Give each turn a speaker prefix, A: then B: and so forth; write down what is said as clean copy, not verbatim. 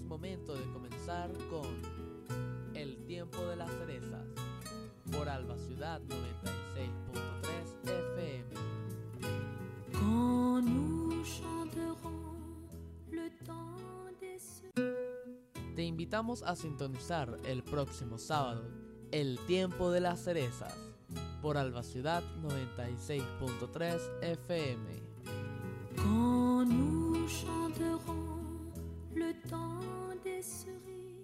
A: momento de comenzar con El tiempo de las cerezas por Alba Ciudad 96.3 FM.
B: Quand nous chanterons le temps des...
A: Te invitamos a sintonizar el próximo sábado El tiempo de las cerezas por Alba Ciudad 96.3 FM.
B: Quand nous chanterons le temps des cerises.